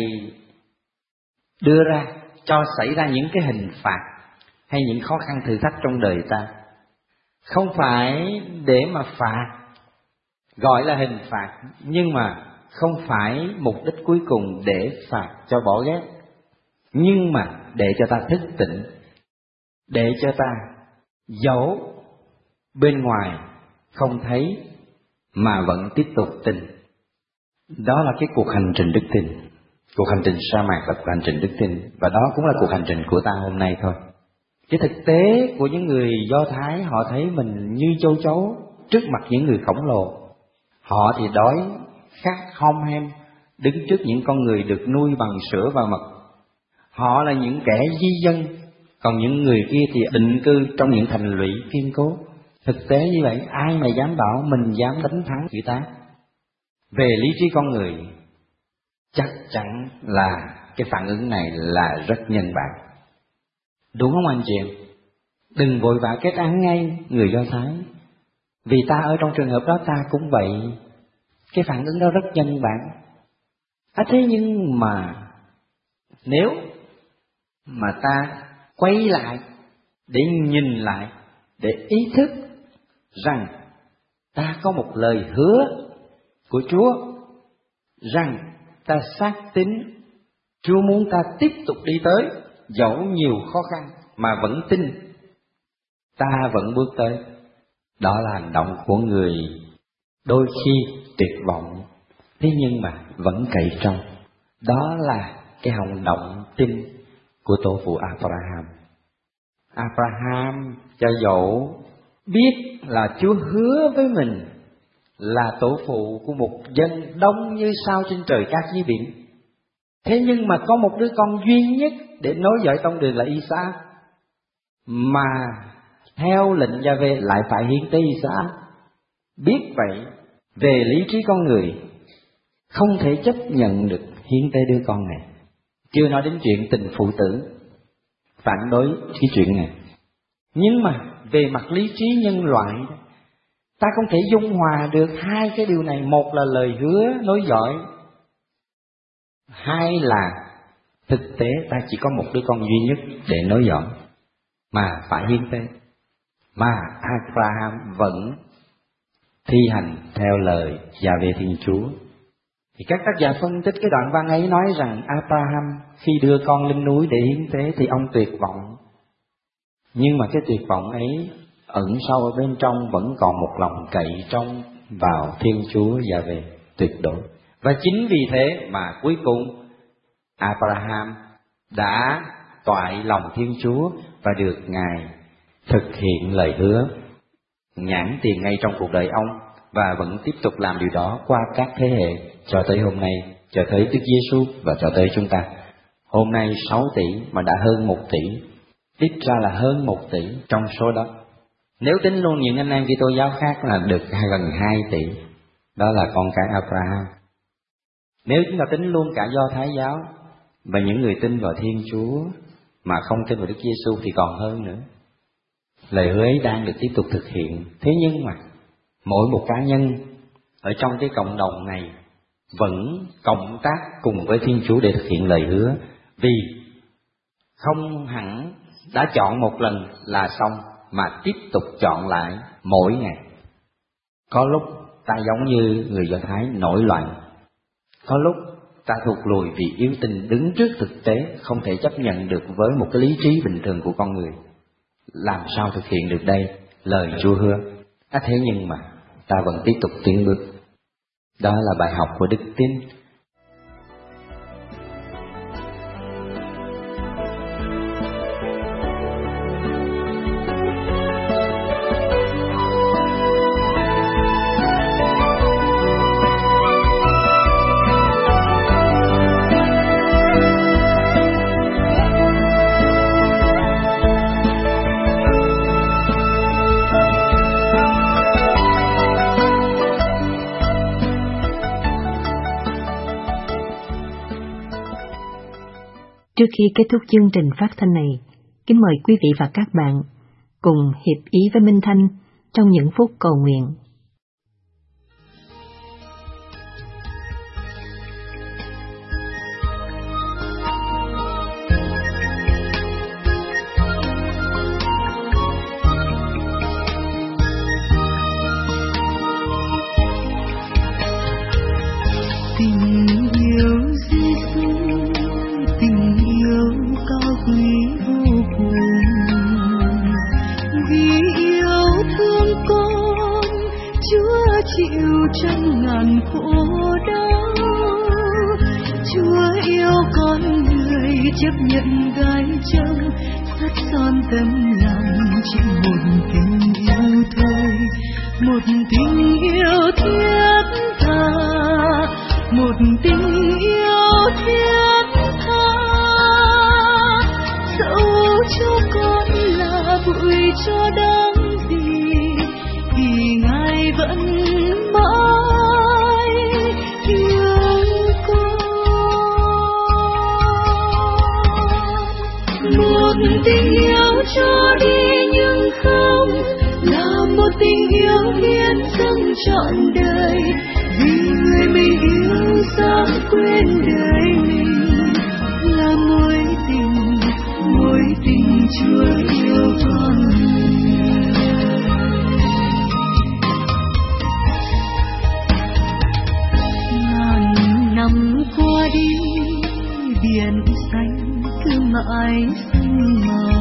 đưa ra cho xảy ra những cái hình phạt hay những khó khăn thử thách trong đời ta, không phải để mà phạt, gọi là hình phạt, nhưng mà không phải mục đích cuối cùng để phạt cho bỏ ghét, nhưng mà để cho ta thức tỉnh, để cho ta giấu bên ngoài không thấy mà vẫn tiếp tục tin. Đó là cái cuộc hành trình đức tin. Cuộc hành trình sa mạc là cuộc hành trình đức tin, và đó cũng là cuộc hành trình của ta hôm nay thôi. Cái thực tế của những người Do Thái, họ thấy mình như châu chấu trước mặt những người khổng lồ. Họ thì đói, khát hom hem, đứng trước những con người được nuôi bằng sữa và mật. Họ là những kẻ di dân, còn những người kia thì định cư trong những thành lũy kiên cố. Thực tế như vậy, ai mà dám bảo mình dám đánh thắng người ta? Về lý trí con người, chắc chắn là cái phản ứng này là rất nhân bản. Đúng không anh chị em? Đừng vội vã kết án ngay người Do Thái, vì ta ở trong trường hợp đó ta cũng vậy. Cái phản ứng đó rất nhân bản. Thế nhưng mà nếu mà ta quay lại để nhìn lại, để ý thức rằng ta có một lời hứa của Chúa, rằng ta xác tín Chúa muốn ta tiếp tục đi tới, dẫu nhiều khó khăn mà vẫn tin, ta vẫn bước tới. Đó là hành động của người đôi khi tuyệt vọng, thế nhưng mà vẫn cậy trông. Đó là cái hành động tin của tổ phụ Abraham. Abraham cho dẫu biết là Chúa hứa với mình là tổ phụ của một dân đông như sao trên trời cát dưới biển, thế nhưng mà có một đứa con duy nhất để nối dõi tông đường là Isaac, mà theo lệnh Gia-vê lại phải hiến tế Isaac. Biết vậy, về lý trí con người không thể chấp nhận được hiến tế đứa con này. Chưa nói đến chuyện tình phụ tử phản đối cái chuyện này. Nhưng mà về mặt lý trí nhân loại, ta không thể dung hòa được hai cái điều này. Một là lời hứa nối dõi, hai là thực tế ta chỉ có một đứa con duy nhất để nối dõi mà phải hiến tế. Mà Abraham vẫn thi hành theo lời Gia-vê Thiên Chúa. Thì các tác giả phân tích cái đoạn văn ấy nói rằng Abraham khi đưa con lên núi để hiến tế thì ông tuyệt vọng. Nhưng mà cái tuyệt vọng ấy ẩn sâu ở bên trong vẫn còn một lòng cậy trông vào Thiên Chúa Gia-vê tuyệt đối. Và chính vì thế mà cuối cùng Abraham đã toại lòng Thiên Chúa và được Ngài thực hiện lời hứa nhãn tiền ngay trong cuộc đời ông, và vẫn tiếp tục làm điều đó qua các thế hệ cho tới hôm nay, cho tới Đức Giêsu và cho tới chúng ta. Hôm nay 6 tỷ mà đã hơn 1 tỷ, ít ra là hơn 1 tỷ trong số đó. Nếu tính luôn những anh em Kitô giáo khác là được gần 2 tỷ, đó là con cái Abraham. Nếu chúng ta tính luôn cả Do Thái giáo và những người tin vào Thiên Chúa mà không tin vào Đức Giêsu thì còn hơn nữa. Lời hứa ấy đang được tiếp tục thực hiện. Thế nhưng mà mỗi một cá nhân ở trong cái cộng đồng này vẫn cộng tác cùng với Thiên Chúa để thực hiện lời hứa, vì không hẳn đã chọn một lần là xong, mà tiếp tục chọn lại mỗi ngày. Có lúc ta giống như người Do Thái nổi loạn, có lúc ta thụt lùi vì yếu tình đứng trước thực tế, không thể chấp nhận được với một cái lý trí bình thường của con người. Làm sao thực hiện được đây? Lời Chúa hứa. Thế nhưng mà ta vẫn tiếp tục tiến bước. Đó là bài học của đức tin. Trước khi kết thúc chương trình phát thanh này, kính mời quý vị và các bạn cùng hiệp ý với Minh Thanh trong những phút cầu nguyện. Trăm ngàn khổ đau, Chúa yêu con người chấp nhận gái trắng, sắt son tấm lòng chỉ một tình yêu thôi, một tình yêu thiết tha, một tình yêu thiết tha. Dẫu cho con là bụi cho đáng gì thì Ngài vẫn mãi yêu con. Một tình yêu cho đi nhưng không là một tình yêu hiến dâng trọn đời, vì người mình yêu dám quên đời mình. Là mối tình Chúa yêu con người. Năm qua đi biển xanh cứ mãi xanh màu,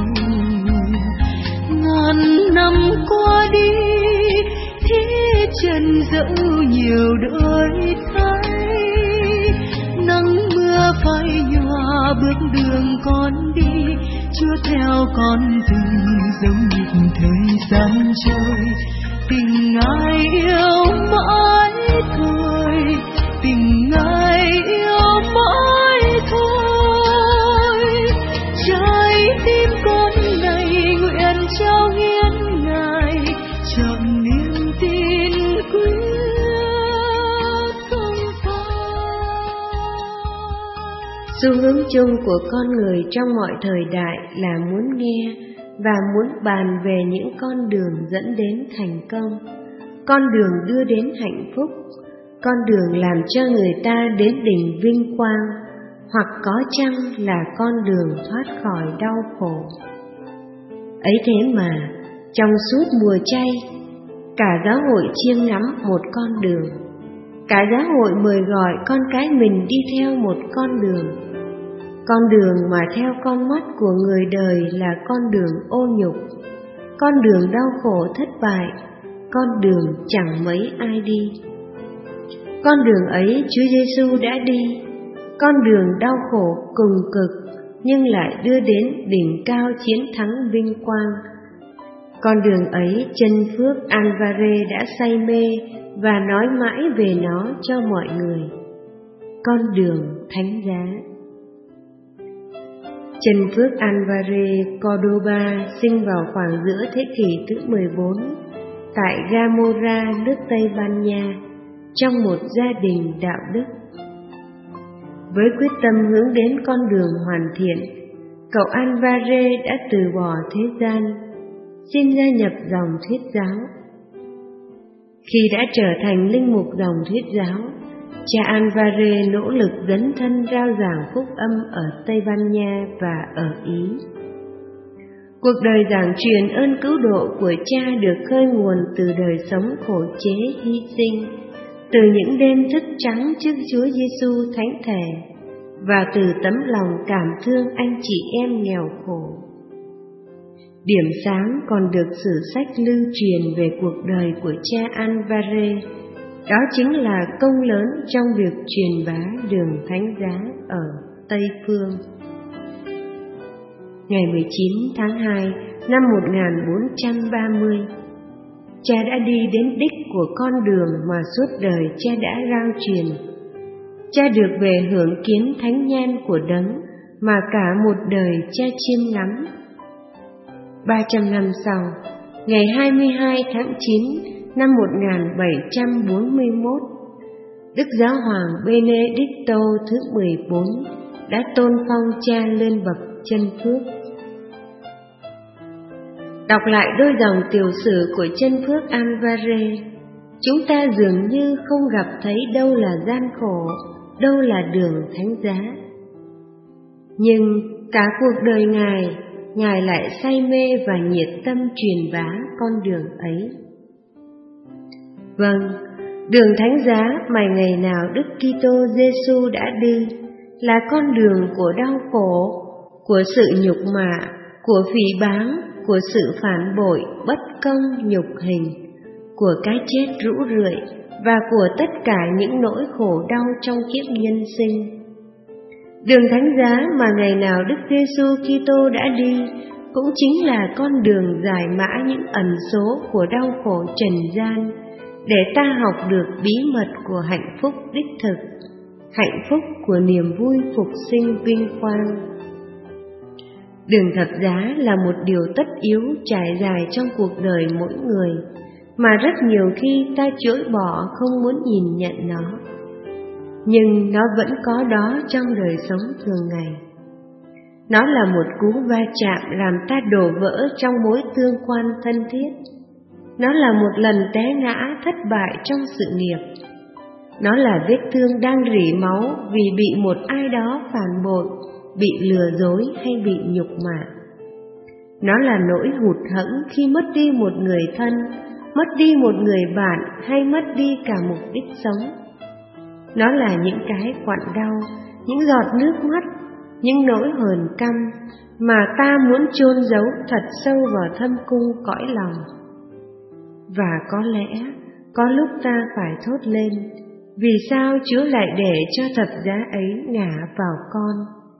ngàn năm qua đi thế trần dẫu nhiều đổi thay, nắng mưa phai nhòa bước đường con đi, Chúa theo con từng giống nhịp thời gian trôi. Tình Ngài yêu mãi thôi, tình Ngài yêu mãi thôi. Trái tim con này nguyện trao hiến Ngài, trọn niềm tin quyết không phai. Xu hướng chung của con người trong mọi thời đại là muốn nghe và muốn bàn về những con đường dẫn đến thành công, con đường đưa đến hạnh phúc, con đường làm cho người ta đến đỉnh vinh quang, hoặc có chăng là con đường thoát khỏi đau khổ. Ấy thế mà, trong suốt mùa chay, cả giáo hội chiêm ngắm một con đường. Cả giáo hội mời gọi con cái mình đi theo một con đường. Con đường mà theo con mắt của người đời là con đường ô nhục, con đường đau khổ thất bại, con đường chẳng mấy ai đi. Con đường ấy Chúa Giêsu đã đi, con đường đau khổ cùng cực nhưng lại đưa đến đỉnh cao chiến thắng vinh quang. Con đường ấy chân phước Alvarez đã say mê và nói mãi về nó cho mọi người. con đường thánh giá. Chân Phước Alvarez Córdoba sinh vào khoảng giữa thế kỷ thứ 14 tại Gamora, nước Tây Ban Nha, trong một gia đình đạo đức. Với quyết tâm hướng đến con đường hoàn thiện, cậu Alvarez đã từ bỏ thế gian, xin gia nhập dòng thuyết giáo. Khi đã trở thành linh mục dòng thuyết giáo, cha Alvarez nỗ lực dấn thân rao giảng phúc âm ở Tây Ban Nha và ở Ý. Cuộc đời giảng truyền ơn cứu độ của cha được khơi nguồn từ đời sống khổ chế hy sinh, từ những đêm thức trắng trước Chúa Giêsu thánh thể, và từ tấm lòng cảm thương anh chị em nghèo khổ. Điểm sáng còn được sử sách lưu truyền về cuộc đời của cha Alvarez, đó chính là công lớn trong việc truyền bá đường thánh giá ở Tây Phương. Ngày 19 tháng 2 năm 1430, cha đã đi đến đích của con đường mà suốt đời cha đã rao truyền. Cha được về hưởng kiến thánh nhan của Đấng mà cả một đời cha chiêm ngắm. 300 năm sau, ngày 22 tháng 9 năm 1741, Đức Giáo hoàng Benedicto thứ 14 đã tôn phong cha lên bậc chân phước. Đọc lại đôi dòng tiểu sử của chân phước Alvarez, chúng ta dường như không gặp thấy đâu là gian khổ, đâu là đường thánh giá. Nhưng cả cuộc đời Ngài lại say mê và nhiệt tâm truyền bá con đường ấy. Vâng, đường thánh giá mà ngày nào Đức Kitô Giêsu đã đi là con đường của đau khổ, của sự nhục mạ, của phỉ báng, của sự phản bội, bất công, nhục hình, của cái chết rũ rượi và của tất cả những nỗi khổ đau trong kiếp nhân sinh. Đường thánh giá mà ngày nào Đức Giêsu Kitô đã đi cũng chính là con đường giải mã những ẩn số của đau khổ trần gian, để ta học được bí mật của hạnh phúc đích thực, hạnh phúc của niềm vui phục sinh vinh quang. Đường thập giá là một điều tất yếu trải dài trong cuộc đời mỗi người, mà rất nhiều khi ta chối bỏ không muốn nhìn nhận nó. Nhưng nó vẫn có đó trong đời sống thường ngày. Nó là một cú va chạm làm ta đổ vỡ trong mối tương quan thân thiết. Nó là một lần té ngã thất bại trong sự nghiệp. Nó là vết thương đang rỉ máu vì bị một ai đó phản bội, bị lừa dối hay bị nhục mạ. Nó là nỗi hụt hẫng khi mất đi một người thân, mất đi một người bạn hay mất đi cả mục đích sống. Nó là những cái quặn đau, những giọt nước mắt, những nỗi hờn căm mà ta muốn chôn giấu thật sâu vào thâm cung cõi lòng. Và có lẽ có lúc ta phải thốt lên, vì sao Chúa lại để cho thập giá ấy ngả vào con?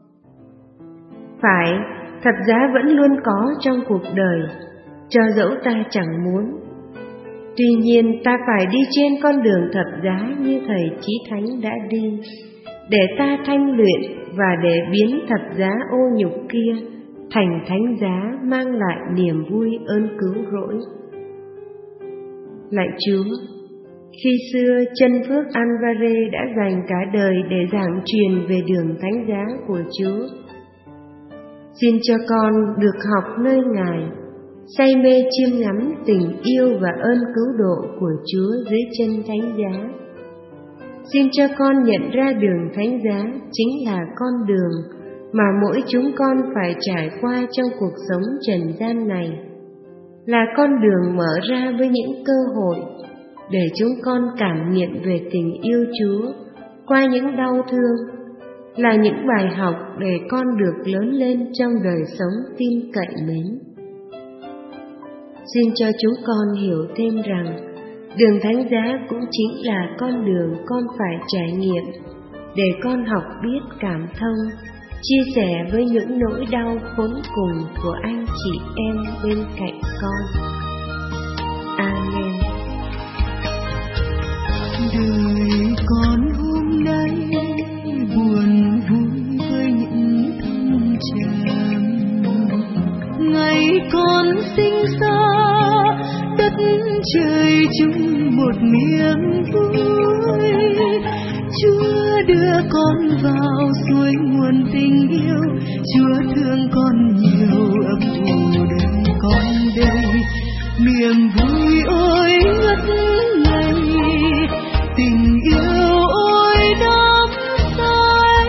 Phải, thập giá vẫn luôn có trong cuộc đời, cho dẫu ta chẳng muốn. Tuy nhiên ta phải đi trên con đường thập giá như Thầy Chí Thánh đã đi, để ta thanh luyện và để biến thập giá ô nhục kia thành thánh giá mang lại niềm vui ơn cứu rỗi. Lạy Chúa, khi xưa chân phước Alvarez đã dành cả đời để giảng truyền về đường thánh giá của Chúa. Xin cho con được học nơi Ngài, say mê chiêm ngắm tình yêu và ơn cứu độ của Chúa dưới chân thánh giá. Xin cho con nhận ra đường thánh giá chính là con đường mà mỗi chúng con phải trải qua trong cuộc sống trần gian này, là con đường mở ra với những cơ hội để chúng con cảm nghiệm về tình yêu Chúa qua những đau thương, là những bài học để con được lớn lên trong đời sống tin cậy mến. Xin cho chúng con hiểu thêm rằng đường thánh giá cũng chính là con đường con phải trải nghiệm, để con học biết cảm thông, chia sẻ với những nỗi đau khốn cùng của anh chị em bên cạnh con. Amen. Đời con hôm nay sinh ra, đất trời chung một niềm vui. Chúa đưa con vào suối nguồn tình yêu, Chúa thương con nhiều, ấp ủ đời con đây. Niềm vui ôi ngất ngây, tình yêu ôi đắm say,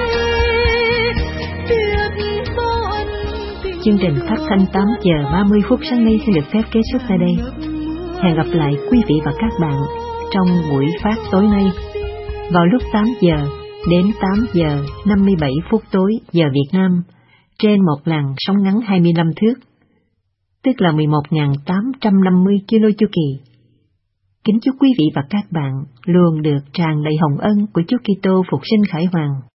biết bao ân tình. Chương trình phát thanh 8 giờ 30 phút sáng nay xin được phép kết thúc tại đây. Hẹn gặp lại quý vị và các bạn trong buổi phát tối nay vào lúc 8 giờ đến 8 giờ 57 phút tối giờ Việt Nam trên một làn sóng ngắn 25 thước, tức là 11.850 kilo chu kỳ. Kính chúc quý vị và các bạn luôn được tràn đầy hồng ân của Chúa Kitô Phục sinh Khải Hoàn.